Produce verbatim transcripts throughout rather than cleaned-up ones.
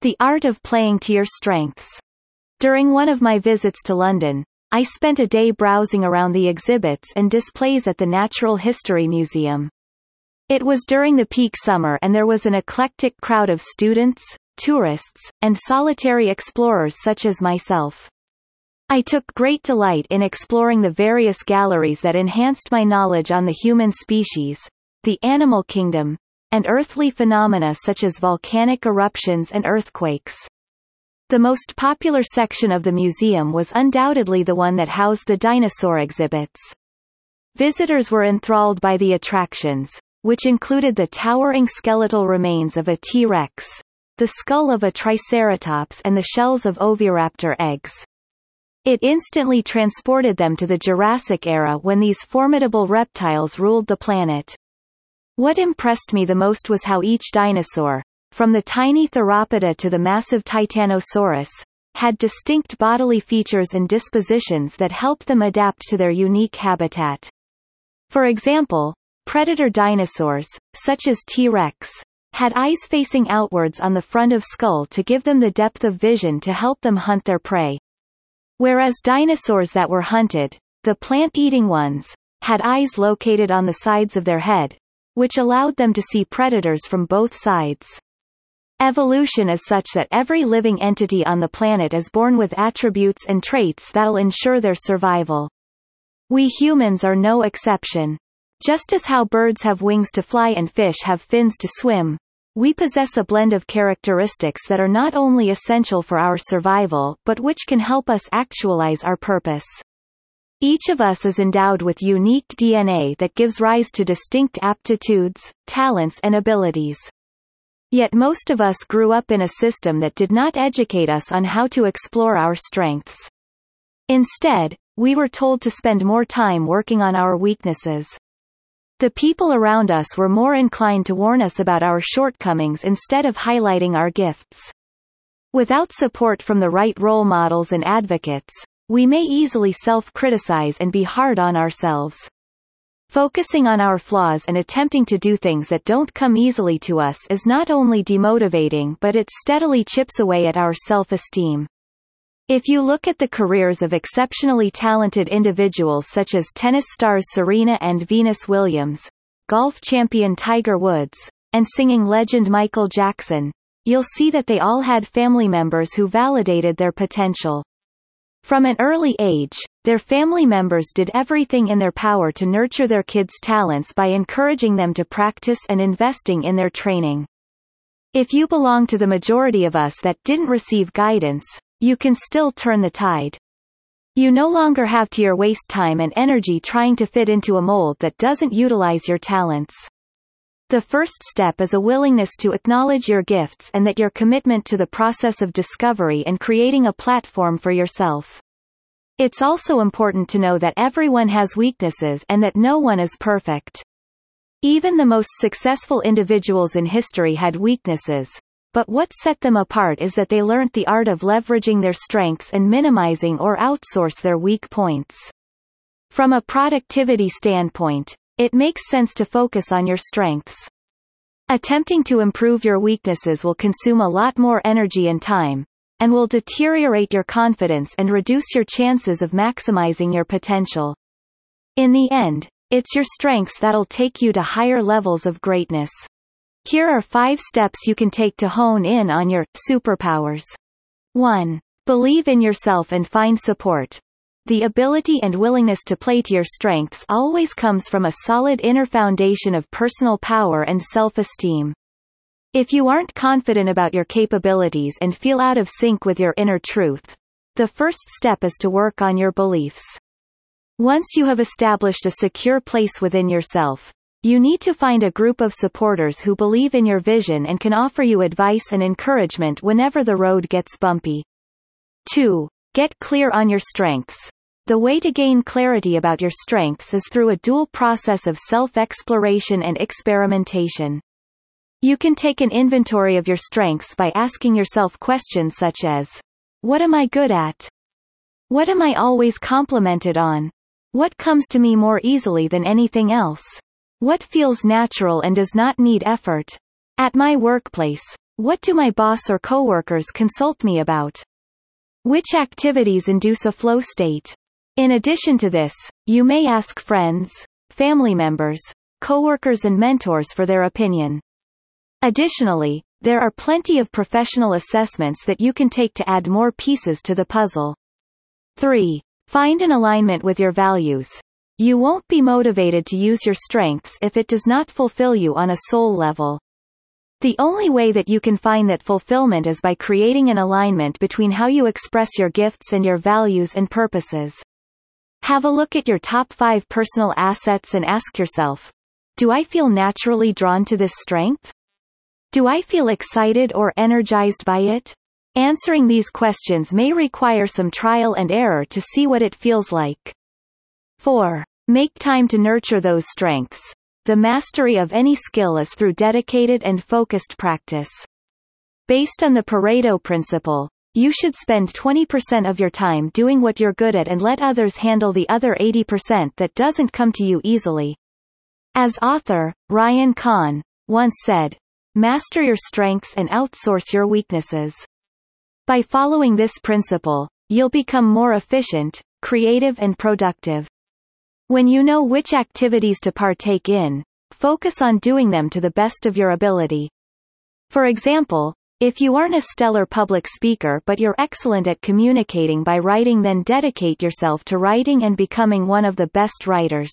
The art of playing to your strengths. During one of my visits to London, I spent a day browsing around the exhibits and displays at the Natural History Museum. It was during the peak summer and there was an eclectic crowd of students, tourists, and solitary explorers such as myself. I took great delight in exploring the various galleries that enhanced my knowledge on the human species, the animal kingdom, and earthly phenomena such as volcanic eruptions and earthquakes. The most popular section of the museum was undoubtedly the one that housed the dinosaur exhibits. Visitors were enthralled by the attractions, which included the towering skeletal remains of a T-Rex, the skull of a Triceratops and the shells of Oviraptor eggs. It instantly transported them to the Jurassic era when these formidable reptiles ruled the planet. What impressed me the most was how each dinosaur, from the tiny Theropoda to the massive Titanosaurus, had distinct bodily features and dispositions that helped them adapt to their unique habitat. For example, predator dinosaurs, such as T-Rex, had eyes facing outwards on the front of skull to give them the depth of vision to help them hunt their prey. Whereas dinosaurs that were hunted, the plant-eating ones, had eyes located on the sides of their head, which allowed them to see predators from both sides. Evolution is such that every living entity on the planet is born with attributes and traits that'll ensure their survival. We humans are no exception. Just as how birds have wings to fly and fish have fins to swim, we possess a blend of characteristics that are not only essential for our survival but which can help us actualize our purpose. Each of us is endowed with unique D N A that gives rise to distinct aptitudes, talents and abilities. Yet most of us grew up in a system that did not educate us on how to explore our strengths. Instead, we were told to spend more time working on our weaknesses. The people around us were more inclined to warn us about our shortcomings instead of highlighting our gifts. Without support from the right role models and advocates, we may easily self-criticize and be hard on ourselves. Focusing on our flaws and attempting to do things that don't come easily to us is not only demotivating but it steadily chips away at our self-esteem. If you look at the careers of exceptionally talented individuals such as tennis stars Serena and Venus Williams, golf champion Tiger Woods, and singing legend Michael Jackson, you'll see that they all had family members who validated their potential. From an early age, their family members did everything in their power to nurture their kids' talents by encouraging them to practice and investing in their training. If you belong to the majority of us that didn't receive guidance, you can still turn the tide. You no longer have to waste time and energy trying to fit into a mold that doesn't utilize your talents. The first step is a willingness to acknowledge your gifts and that your commitment to the process of discovery and creating a platform for yourself. It's also important to know that everyone has weaknesses and that no one is perfect. Even the most successful individuals in history had weaknesses, but what set them apart is that they learnt the art of leveraging their strengths and minimizing or outsource their weak points. From a productivity standpoint, it makes sense to focus on your strengths. Attempting to improve your weaknesses will consume a lot more energy and time, and will deteriorate your confidence and reduce your chances of maximizing your potential. In the end, it's your strengths that'll take you to higher levels of greatness. Here are five steps you can take to hone in on your superpowers. one. Believe in yourself and find support. The ability and willingness to play to your strengths always comes from a solid inner foundation of personal power and self-esteem. If you aren't confident about your capabilities and feel out of sync with your inner truth, the first step is to work on your beliefs. Once you have established a secure place within yourself, you need to find a group of supporters who believe in your vision and can offer you advice and encouragement whenever the road gets bumpy. two. Get clear on your strengths. The way to gain clarity about your strengths is through a dual process of self-exploration and experimentation. You can take an inventory of your strengths by asking yourself questions such as, what am I good at? What am I always complimented on? What comes to me more easily than anything else? What feels natural and does not need effort? At my workplace, What do my boss or coworkers consult me about? Which activities induce a flow state? In addition to this, you may ask friends, family members, coworkers and mentors for their opinion. Additionally, there are plenty of professional assessments that you can take to add more pieces to the puzzle. three. Find an alignment with your values. You won't be motivated to use your strengths if it does not fulfill you on a soul level. The only way that you can find that fulfillment is by creating an alignment between how you express your gifts and your values and purposes. Have a look at your top five personal assets and ask yourself, do I feel naturally drawn to this strength? Do I feel excited or energized by it? Answering these questions may require some trial and error to see what it feels like. four. Make time to nurture those strengths. The mastery of any skill is through dedicated and focused practice. Based on the Pareto principle, you should spend twenty percent of your time doing what you're good at and let others handle the other eighty percent that doesn't come to you easily. As author, Ryan Kahn, once said, master your strengths and outsource your weaknesses. By following this principle, you'll become more efficient, creative and productive. When you know which activities to partake in, focus on doing them to the best of your ability. For example, if you aren't a stellar public speaker but you're excellent at communicating by writing, then dedicate yourself to writing and becoming one of the best writers.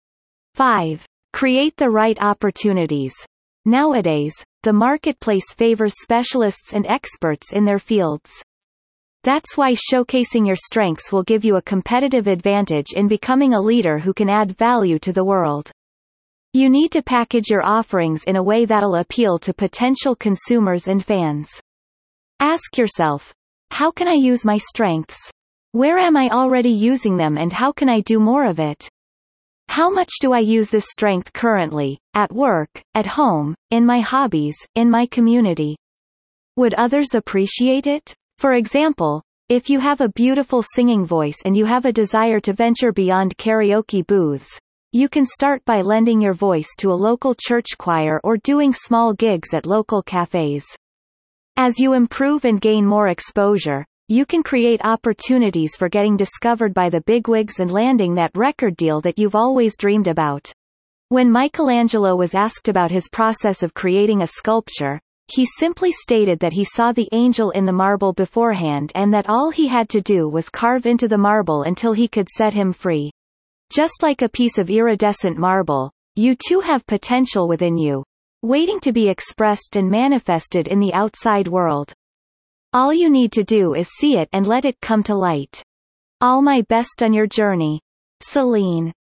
five. Create the right opportunities. Nowadays, the marketplace favors specialists and experts in their fields. That's why showcasing your strengths will give you a competitive advantage in becoming a leader who can add value to the world. You need to package your offerings in a way that'll appeal to potential consumers and fans. Ask yourself, how can I use my strengths? Where am I already using them and how can I do more of it? How much do I use this strength currently, at work, at home, in my hobbies, in my community? Would others appreciate it? For example, if you have a beautiful singing voice and you have a desire to venture beyond karaoke booths, you can start by lending your voice to a local church choir or doing small gigs at local cafes. As you improve and gain more exposure, you can create opportunities for getting discovered by the bigwigs and landing that record deal that you've always dreamed about. When Michelangelo was asked about his process of creating a sculpture, he simply stated that he saw the angel in the marble beforehand and that all he had to do was carve into the marble until he could set him free. Just like a piece of iridescent marble, you too have potential within you, waiting to be expressed and manifested in the outside world. All you need to do is see it and let it come to light. All my best on your journey. Celine.